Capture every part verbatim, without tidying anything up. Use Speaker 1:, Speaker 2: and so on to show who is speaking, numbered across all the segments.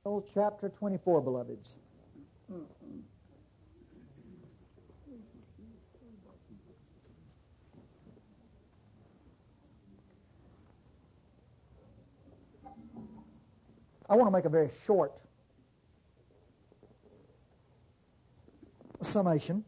Speaker 1: Chapter twenty-four, beloveds. I want to make a very short summation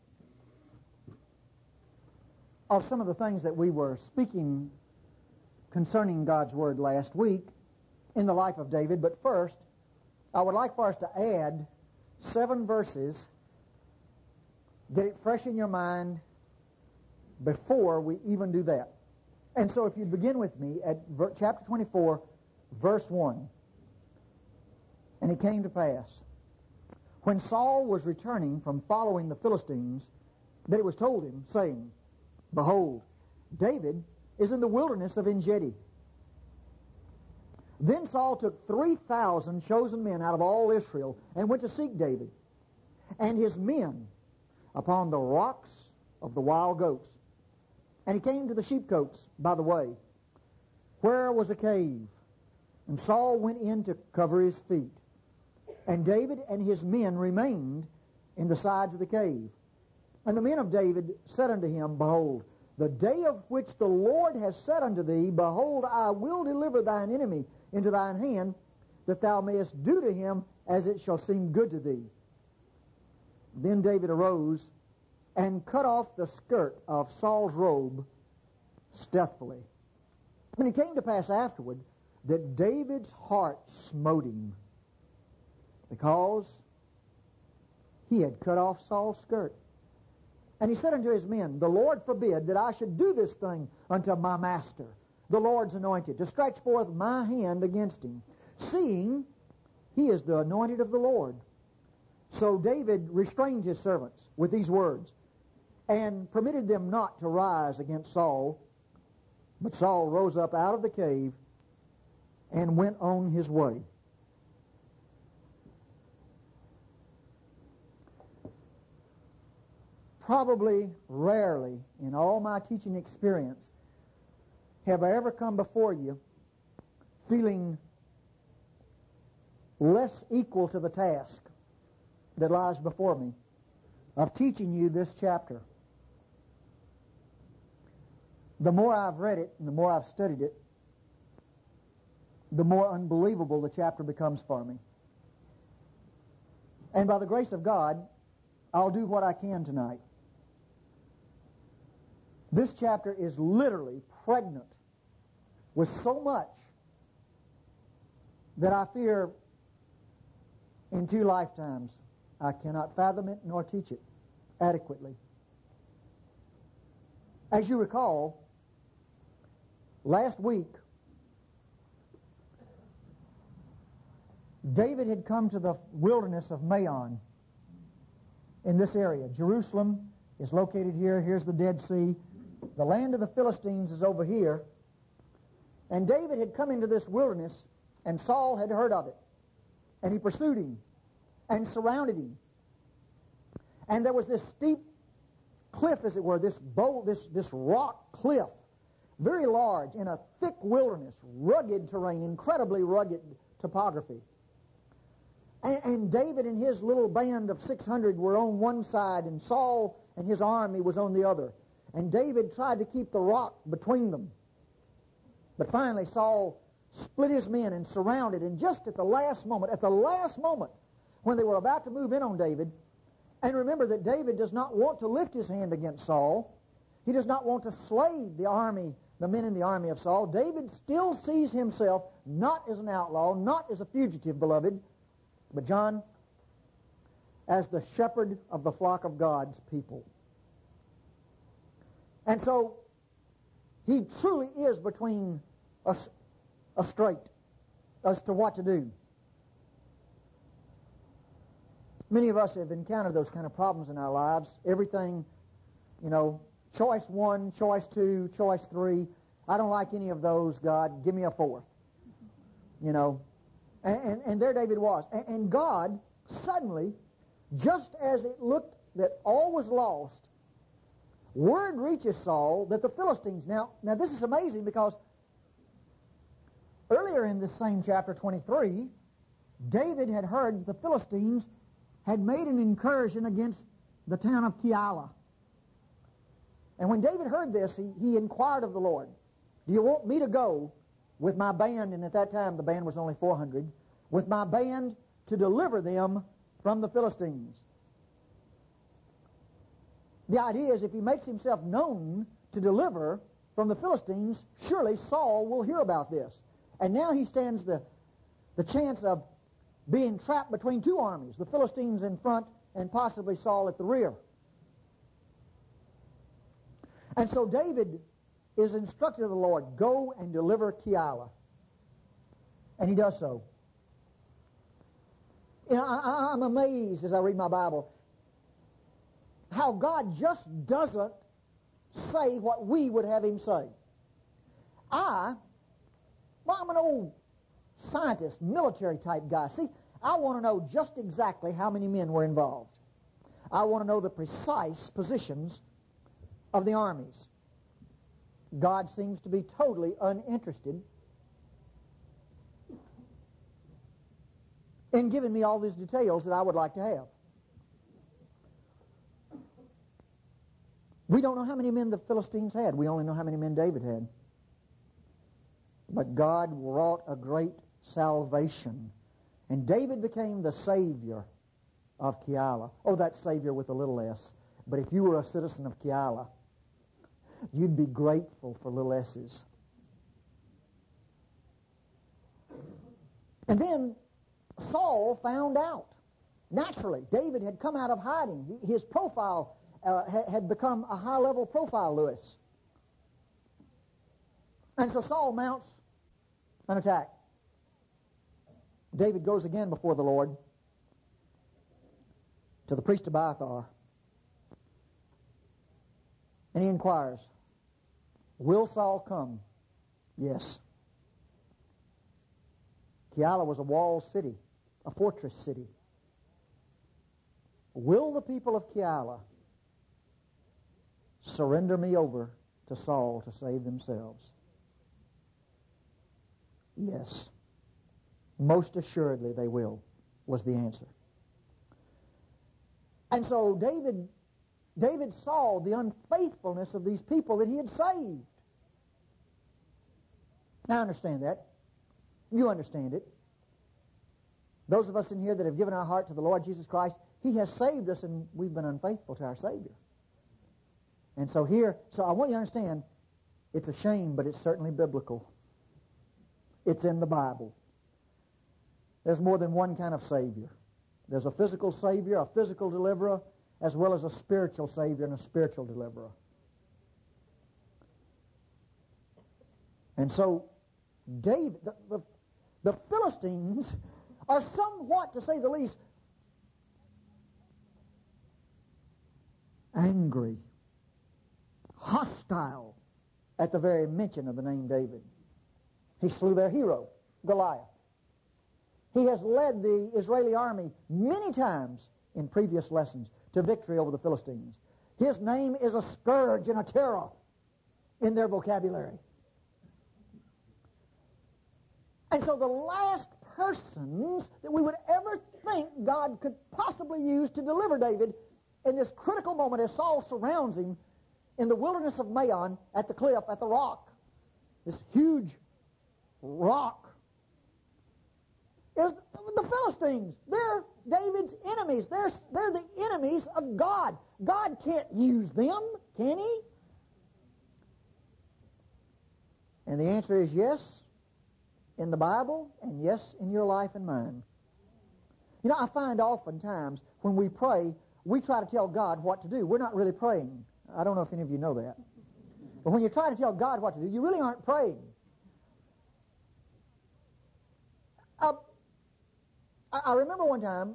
Speaker 1: of some of the things that we were speaking concerning God's Word last week in the life of David. But first, I would like for us to add seven verses, get it fresh in your mind before we even do that. And so if you begin with me at chapter twenty-four, verse one. And it came to pass, when Saul was returning from following the Philistines, that it was told him, saying, Behold, David is in the wilderness of En-gedi. Then Saul took three thousand chosen men out of all Israel and went to seek David and his men upon the rocks of the wild goats. And he came to the sheepcotes by the way, where was a cave. And Saul went in to cover his feet. And David and his men remained in the sides of the cave. And the men of David said unto him, Behold, the day of which the Lord has said unto thee, Behold, I will deliver thine enemy into thine hand, that thou mayest do to him as it shall seem good to thee. Then David arose and cut off the skirt of Saul's robe stealthily. And it came to pass afterward that David's heart smote him, because he had cut off Saul's skirt. And he said unto his men, The Lord forbid that I should do this thing unto my master, the Lord's anointed, to stretch forth my hand against him, seeing he is the anointed of the Lord. So David restrained his servants with these words, and permitted them not to rise against Saul. But Saul rose up out of the cave and went on his way. Probably rarely in all my teaching experience have I ever come before you feeling less equal to the task that lies before me of teaching you this chapter. The more I've read it and the more I've studied it, the more unbelievable the chapter becomes for me. And by the grace of God, I'll do what I can tonight. This chapter is literally pregnant with so much that I fear in two lifetimes I cannot fathom it nor teach it adequately. As you recall, last week, David had come to the wilderness of Maon in this area. Jerusalem is located here. Here's the Dead Sea. The land of the Philistines is over here. And David had come into this wilderness, and Saul had heard of it. And he pursued him and surrounded him. And there was this steep cliff, as it were, this bowl, this, this rock cliff, very large, in a thick wilderness, rugged terrain, incredibly rugged topography. And, and David and his little band of six hundred were on one side, and Saul and his army was on the other. And David tried to keep the rock between them. But finally Saul split his men and surrounded, and just at the last moment, at the last moment, when they were about to move in on David, and remember that David does not want to lift his hand against Saul. He does not want to slay the army, the men in the army of Saul. David still sees himself not as an outlaw, not as a fugitive, beloved, but John, as the shepherd of the flock of God's people. And so, he truly is between a, a strait as to what to do. Many of us have encountered those kind of problems in our lives. Everything, you know, choice one, choice two, choice three. I don't like any of those, God. Give me a fourth. You know. And, and, and there David was. And, and God, suddenly, just as it looked that all was lost, word reaches Saul that the Philistines... Now, now this is amazing, because earlier in this same chapter twenty-three, David had heard the Philistines had made an incursion against the town of Keilah. And when David heard this, he, he inquired of the Lord, do you want me to go with my band, and at that time the band was only four hundred, with my band to deliver them from the Philistines? The idea is if he makes himself known to deliver from the Philistines, surely Saul will hear about this. And now he stands the, the chance of being trapped between two armies, the Philistines in front and possibly Saul at the rear. And so David is instructed of the Lord, go and deliver Keilah. And he does so. You know, I, I'm amazed as I read my Bible how God just doesn't say what we would have him say. I, well, I'm an old scientist, military type guy. See, I want to know just exactly how many men were involved. I want to know the precise positions of the armies. God seems to be totally uninterested in giving me all these details that I would like to have. We don't know how many men the Philistines had. We only know how many men David had. But God wrought a great salvation. And David became the Savior of Keilah. Oh, that Savior with a little s. But if you were a citizen of Keilah, you'd be grateful for little s's. And then Saul found out. Naturally, David had come out of hiding. His profile uh, had become a high-level profile, Lewis. And so Saul mounts an attack. David goes again before the Lord to the priest Abiathar, and he inquires, will Saul come? Yes. Keilah was a walled city, a fortress city. Will the people of Keilah surrender me over to Saul to save themselves? Yes. Most assuredly they will, was the answer. And so David, David saw the unfaithfulness of these people that he had saved. Now I understand that. You understand it. Those of us in here that have given our heart to the Lord Jesus Christ, he has saved us and we've been unfaithful to our Savior. And so here, so I want you to understand, it's a shame, but it's certainly biblical. It's in the Bible. There's more than one kind of Savior. There's a physical Savior, a physical deliverer, as well as a spiritual Savior and a spiritual deliverer. And so, David, the, the, the Philistines are somewhat, to say the least, angry, hostile at the very mention of the name David. He slew their hero, Goliath. He has led the Israeli army many times in previous lessons to victory over the Philistines. His name is a scourge and a terror in their vocabulary. And so the last persons that we would ever think God could possibly use to deliver David in this critical moment as Saul surrounds him in the wilderness of Maon at the cliff, at the rock, this huge rock, is the Philistines. They're David's enemies. They're, they're the enemies of God. God can't use them, can he? And the answer is yes in the Bible and yes in your life and mine. You know, I find oftentimes when we pray, we try to tell God what to do. We're not really praying. I don't know if any of you know that. But when you try to tell God what to do, you really aren't praying. Uh, I remember one time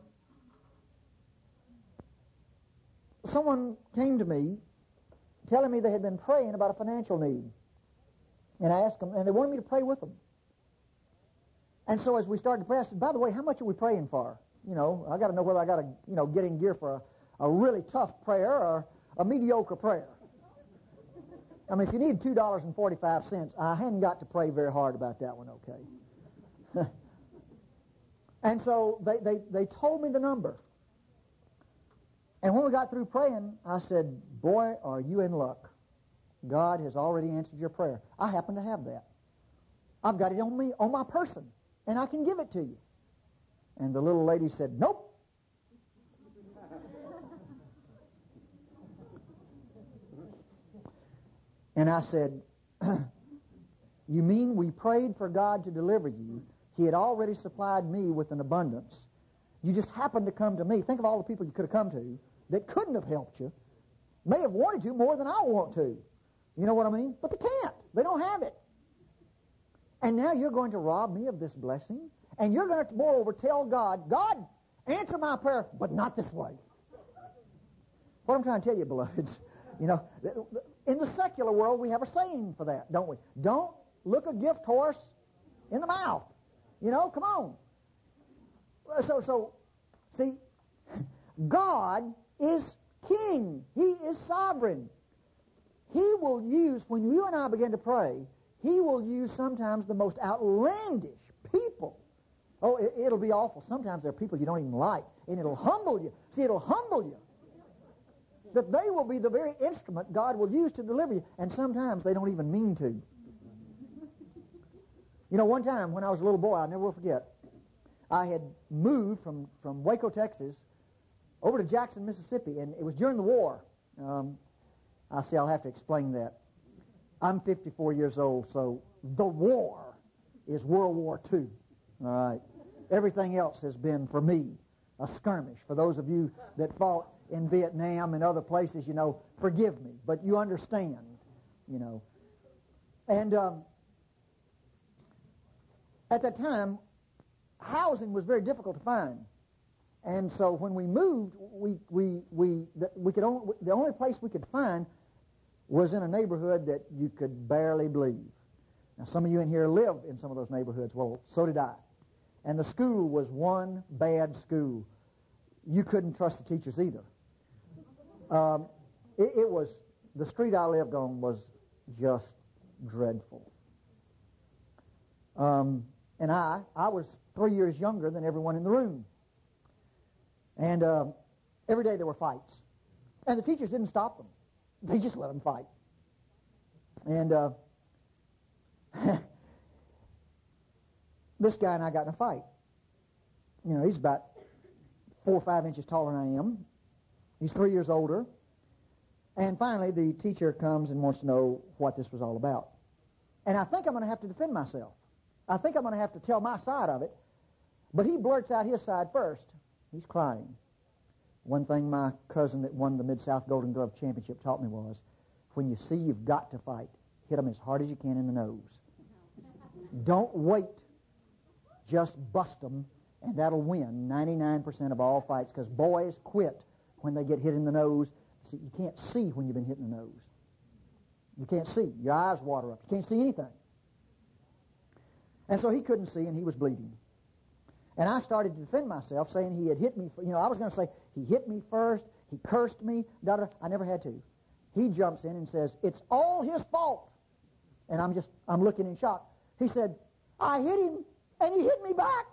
Speaker 1: someone came to me telling me they had been praying about a financial need. And I asked them, and they wanted me to pray with them. And so as we started to pray, I said, by the way, how much are we praying for? You know, I got to know whether I got to, you know, get in gear for a, a really tough prayer or a mediocre prayer. I mean, if you need two dollars and forty-five cents, I hadn't got to pray very hard about that one, okay? And so they, they, they told me the number. And when we got through praying, I said, boy, are you in luck. God has already answered your prayer. I happen to have that. I've got it on me, on my person, and I can give it to you. And the little lady said, nope. And I said, you mean we prayed for God to deliver you? He had already supplied me with an abundance. You just happened to come to me. Think of all the people you could have come to that couldn't have helped you, may have wanted you more than I want to. You know what I mean? But they can't. They don't have it. And now you're going to rob me of this blessing? And you're going to, moreover, tell God, God, answer my prayer, but not this way. What I'm trying to tell you, beloveds, you know, in the secular world, we have a saying for that, don't we? Don't look a gift horse in the mouth. You know, come on. So, so, see, God is king. He is sovereign. He will use, when you and I begin to pray, He will use sometimes the most outlandish people. Oh, it, it'll be awful. Sometimes there are people you don't even like, and it'll humble you. See, it'll humble you. That they will be the very instrument God will use to deliver you, and sometimes they don't even mean to. You know, one time when I was a little boy, I'll never will forget, I had moved from, from Waco, Texas, over to Jackson, Mississippi, and it was during the war. Um, I see I'll have to explain that. I'm fifty-four years old, so the war is World War Two. All right. Everything else has been, for me, a skirmish. For those of you that fought in Vietnam and other places, you know, forgive me, but you understand, you know. And um, at that time, housing was very difficult to find. And so when we moved, we we we the, we could only, the only place we could find was in a neighborhood that you could barely believe. Now, some of you in here live in some of those neighborhoods. Well, so did I. And the school was one bad school. You couldn't trust the teachers either. Um, it, it was, the street I lived on was just dreadful. Um, and I, I was three years younger than everyone in the room. And uh, every day there were fights. And the teachers didn't stop them. They just let them fight. And uh, this guy and I got in a fight. You know, he's about four or five inches taller than I am. He's three years older. And finally, the teacher comes and wants to know what this was all about. And I think I'm going to have to defend myself. I think I'm going to have to tell my side of it. But he blurts out his side first. He's crying. One thing my cousin that won the Mid-South Golden Glove Championship taught me was, when you see you've got to fight, hit them as hard as you can in the nose. Don't wait. Just bust them, and that'll win ninety-nine percent of all fights, because boys quit when they get hit in the nose. See, you can't see when you've been hit in the nose. You can't see. Your eyes water up. You can't see anything. And so he couldn't see, and he was bleeding. And I started to defend myself, saying he had hit me. You know, I was going to say, he hit me first, he cursed me, da da. I never had to. He jumps in and says, it's all his fault. And I'm just, I'm looking in shock. He said, I hit him, and he hit me back.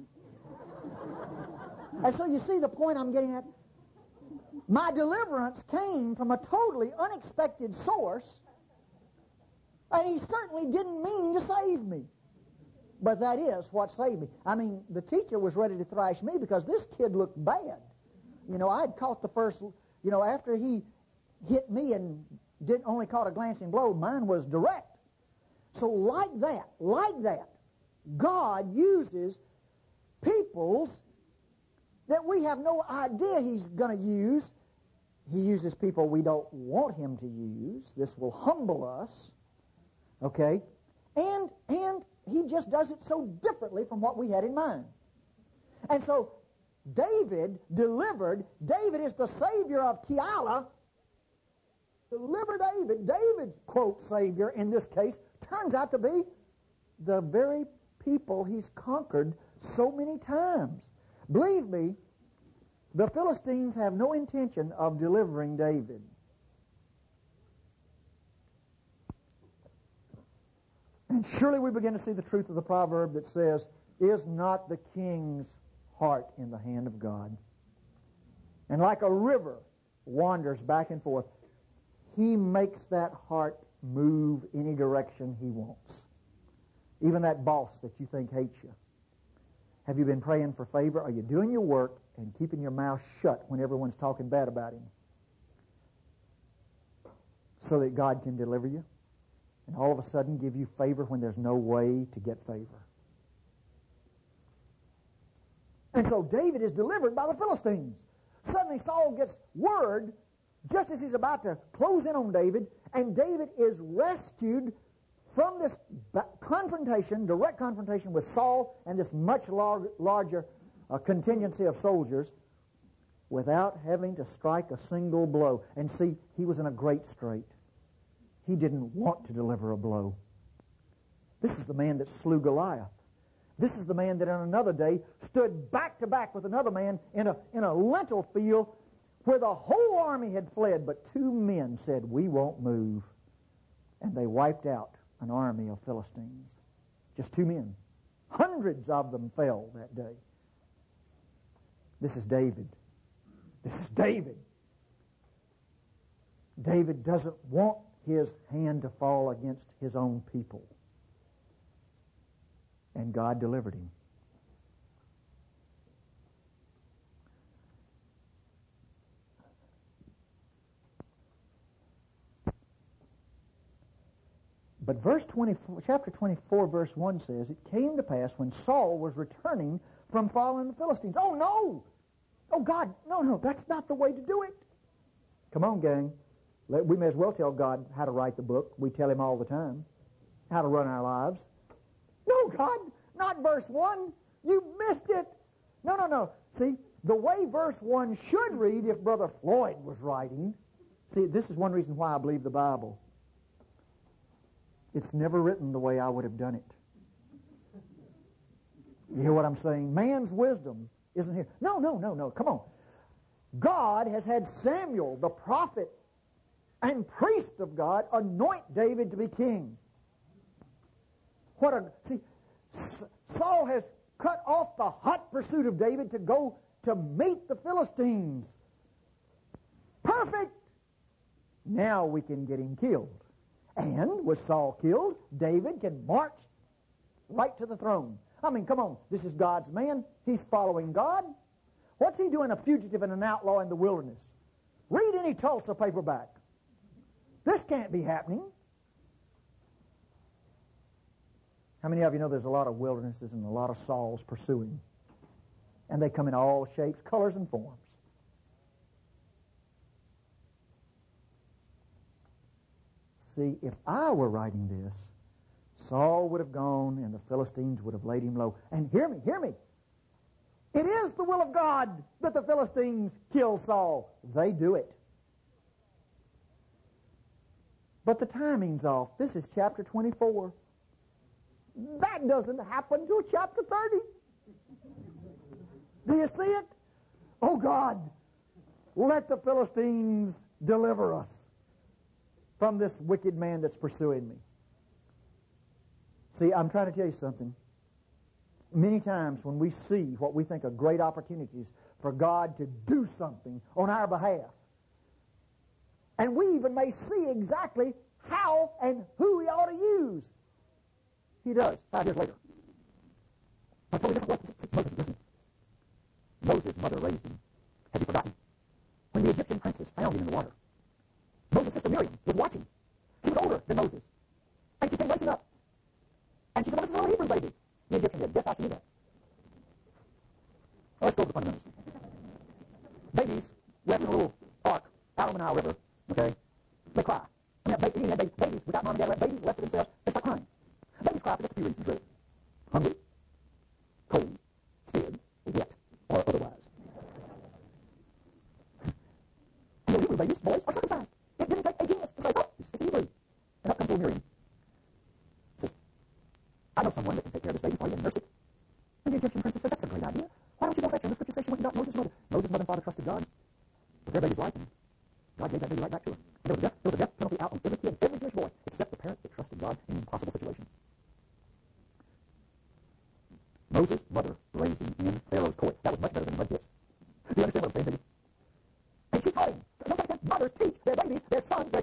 Speaker 1: And so you see the point I'm getting at. My deliverance came from a totally unexpected source, and he certainly didn't mean to save me. But that is what saved me. I mean, the teacher was ready to thrash me because this kid looked bad. You know, I'd caught the first, you know, after he hit me and didn't only caught a glancing blow, mine was direct. So like that, like that, God uses peoples that we have no idea He's going to use. He uses people we don't want Him to use. This will humble us. Okay? And, and He just does it so differently from what we had in mind. And so David delivered, David is the Savior of Keilah. Deliver David. David's, quote, Savior in this case turns out to be the very people he's conquered so many times. Believe me, the Philistines have no intention of delivering David. And surely we begin to see the truth of the proverb that says, is not the king's heart in the hand of God. And like a river wanders back and forth, He makes that heart move any direction He wants. Even that boss that you think hates you. Have you been praying for favor? Are you doing your work and keeping your mouth shut when everyone's talking bad about Him? So that God can deliver you and all of a sudden give you favor when there's no way to get favor. And so David is delivered by the Philistines. Suddenly Saul gets word just as he's about to close in on David, and David is rescued from this confrontation, direct confrontation with Saul and this much lar- larger uh, contingency of soldiers without having to strike a single blow. And see, he was in a great strait. He didn't want to deliver a blow. This is the man that slew Goliath. This is the man that on another day stood back to back with another man in a, in a lentil field where the whole army had fled, but two men said, "We won't move." And they wiped out an army of Philistines. Just two men. Hundreds of them fell that day. This is David. This is David. David doesn't want his hand to fall against his own people. And God delivered him. But verse twenty-four, chapter twenty-four, verse one says, "It came to pass when Saul was returning from following the Philistines." Oh, no! Oh, God, no, no, that's not the way to do it. Come on, gang. Let, we may as well tell God how to write the book. We tell Him all the time how to run our lives. No, God, not verse one. You missed it. No, no, no. See, the way verse one should read if Brother Floyd was writing, see, this is one reason why I believe the Bible. It's never written the way I would have done it. You hear what I'm saying? Man's wisdom isn't here. No, no, no, no. Come on. God has had Samuel, the prophet and priest of God, anoint David to be king. What a see, Saul has cut off the hot pursuit of David to go to meet the Philistines. Perfect. Now we can get him killed. And with Saul killed, David can march right to the throne. I mean, come on, this is God's man. He's following God. What's he doing, a fugitive and an outlaw in the wilderness? Read any Tulsa paperback. This can't be happening. How many of you know there's a lot of wildernesses and a lot of Sauls pursuing? And they come in all shapes, colors, and forms. See, if I were writing this, Saul would have gone and the Philistines would have laid him low. And hear me, hear me. It is the will of God that the Philistines kill Saul. They do it. But the timing's off. This is chapter twenty-four. That doesn't happen until chapter thirty. Do you see it? Oh, God, let the Philistines deliver us from this wicked man that's pursuing me. See, I'm trying to tell you something. Many times when we see what we think are great opportunities for God to do something on our behalf, and we even may see exactly how and who He ought to use, He does, five years later. I told you different Moses, listen. Moses' mother raised him. Have you forgotten? When the Egyptian princess found him in the water, Moses' sister Miriam was watching. She was older than Moses. And she came racing up. And she said, "Well, this is a little Hebrew baby." The Egyptian did. Guess how she knew that? Well, let's go to the fundamentals. Babies left in a little ark out on the Nile River, okay? They cry. I mean, babies, babies, babies without mom and dad, babies left to themselves, they start crying. Babies cry for just a few reasons, really. Hungry, cold, scared, wet, or otherwise. And the Hebrew babies, boys, are circumcised. It didn't take a genius to say, "Oh, it's Hebrew." And up comes little Miriam. Says, "I know someone that can take care of this baby for you and nurse it." And the Egyptian princess said, "That's a great idea. Why don't you go back there? The scripture says she went and got Moses' mother." Moses' mother and father trusted God. But their baby's life, and God gave that baby right back to her. There was, a death, there was a death penalty out on every kid, every Jewish boy, except the parent that trusted God in an impossible situation. Moses' mother raised him in Pharaoh's court. That was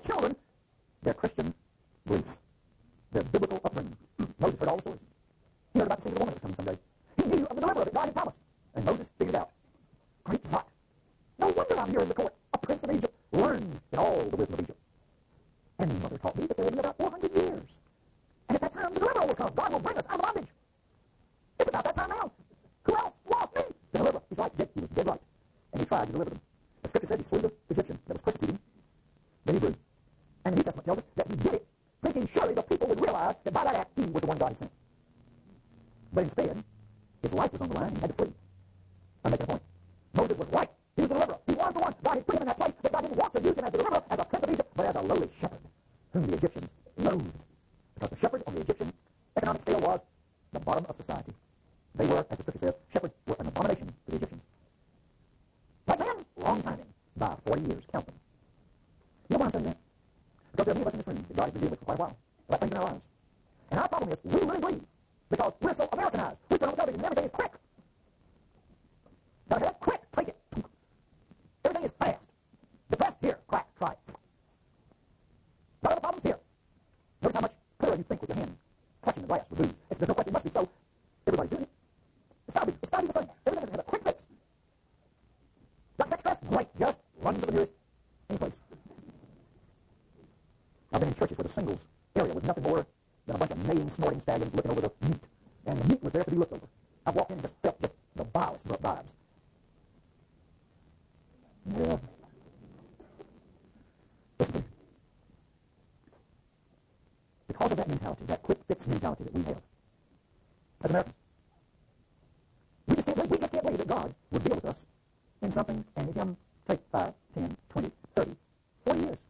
Speaker 2: children, their Christian beliefs, their biblical upbringing. Moses heard all the stories. He heard about the single woman that was coming someday. He knew of the deliverer that God had promised. And Moses figured it out. Great thought. No wonder I'm here in the court. A prince of Egypt learned in all the wisdom of Egypt. And Mother taught me that there will be about four hundred years. And at that time, the deliverer will come. God will bring us out of bondage. It's about that time now. Who else? Lost me. The deliverer. He's right. He was dead right. And he tried to deliver them. The scripture says he slew the Egyptian that was persecuting the Hebrew. And the New Testament tells us that he did it thinking surely the people would realize that by that act he was the one God had sent. But instead, his life was on the line and he had to flee. I'm making a point. Moses was right. He was the deliverer. He was the one. God had put him in that place, but God didn't want to use him as the deliverer, as a prince of Egypt, but as a lowly shepherd, whom the Egyptians loathed. Because the shepherd on the Egyptian economic scale was the bottom of society. They were, as the scripture says, shepherds were an abomination to the Egyptians. Right then, wrong timing. By forty years, count them. You know why I'm saying that? Because there are many of us in this room that God has been dealing with for quite a while about things in our lives. And our problem is, we really believe, because we're so Americanized, we put on television and everything is quick. Gotta have quick, take it. Everything is fast. Depressed, here, crack, try it. What are the problems here? Notice how much clearer you think with your hand touching the glass with booze. It's, there's no question, it must be so. Everybody's doing it. It's gotta be, it's gotta be the thing. Everything has a quick fix. Got sex stress? Great. Just run to the nearest any place. I've been in churches where the singles area was nothing more than a bunch of neighing, snorting stallions looking over the meat. And the meat was there to be looked over. I walked in and just felt just the vilest vibes. Yeah. Listen to me. Because of that mentality, that quick fix mentality that we have as Americans, we just can't, we just can't believe that God would deal with us in something and it can take five, ten, twenty, thirty, forty years.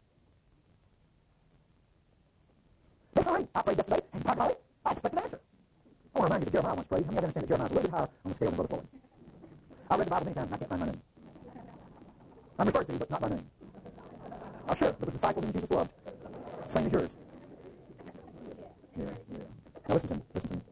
Speaker 2: That's all right. I prayed yesterday, and God got it. I expect an answer. I want to remind you that Jeremiah once prayed. How many of you understand that Jeremiah is a little bit higher on the scale than Brother Fuller? I read the Bible many times and I can't find my name. I'm referred to, but not my name. Oh, sure, there was disciples whom Jesus loved. Same as yours. Yeah, yeah. Now listen to me, listen to me.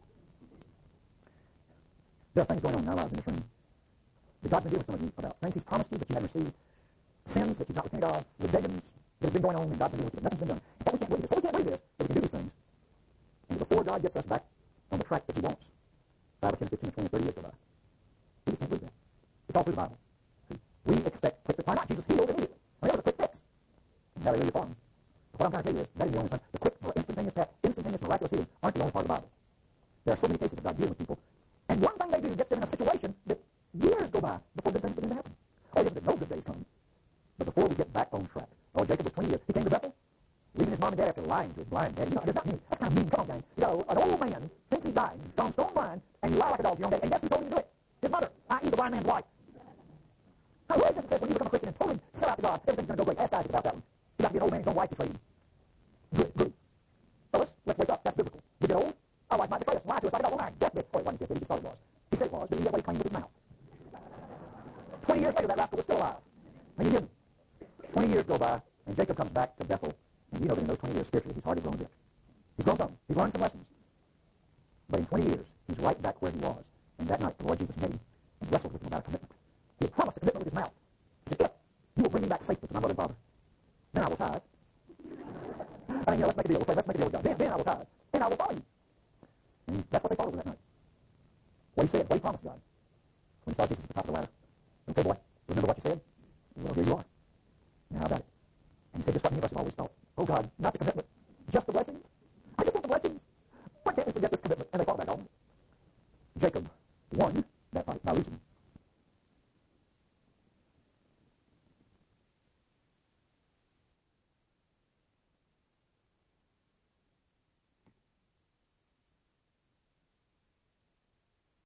Speaker 2: There are things going on in our lives in this room that God's been dealing with some of you about. Things He's promised you that you haven't received. Sins that you've not repented of. Rebellions that have been going on and God's been dealing with you. Nothing's been done. But we can't believe this. What we can't believe is that we can do these things. And before God gets us back on the track that He wants, five or ten, fifteen, twenty, thirty years go by. We just can't believe that. It's all through the Bible. See, we expect quick fix. Why not? Jesus healed immediately. I mean, that was a quick fix. Hallelujah for Him. But what I'm trying to tell you is, that is the only thing. The quick, instantaneous, instantaneous, miraculous healing aren't the only part of the Bible. There are so many cases of God dealing with people. And one thing they do gets them in a situation that years go by before good things begin to happen. Oh, yes, but no good days come. But before we get back on track. Oh, Jacob was twenty years. He came to Bethel, leaving his mom and dad after lying to his blind dad. You know, that's not mean. That's kind of mean. Come on, gang. You know, an old man thinks he's dying, gone stone blind, and you lie like a dog to your own dad. And guess who told him to do it? His mother, that is the blind man's wife. Now, who is this that says when you become a Christian and totally sell out to God, everything's going to go great? Ask Isaac about that one. You got to be an old man, his own wife betrayed him. Good, good. Fellas, let's wake up. That's biblical. We get old. Our wife might betray us. Lie to us like a dog lying. Death bit. Oh, it wasn't death bit. He just thought it was. He said it was, but he did what he claimed with his mouth. Twenty years later, that rascal was still alive. And he didn't. Twenty years go by, and Jacob comes back to Bethel, and you know that in those twenty years, spiritually, he's hardly grown a bit. He's grown something. He's learned some lessons. But in twenty years, he's right back where he was. And that night, the Lord Jesus met him and wrestled with him about a commitment. He had promised a commitment with his mouth. He said, if you will bring me back safely to my mother and father, then I will tithe. I mean, you know, let's make a deal. We'll say, let's make a deal with God. Then, then I will tithe. Then I will follow you. And that's what they followed that night. What he said, what he promised God. When he saw Jesus at the top of the ladder. Okay, boy, remember what you said? Well, here you are. Now, how about it? And he said, just what many of us have always thought. Oh, God, not the commitment, just the blessings. I just want the blessings. Why can't we forget this commitment? And they thought about it.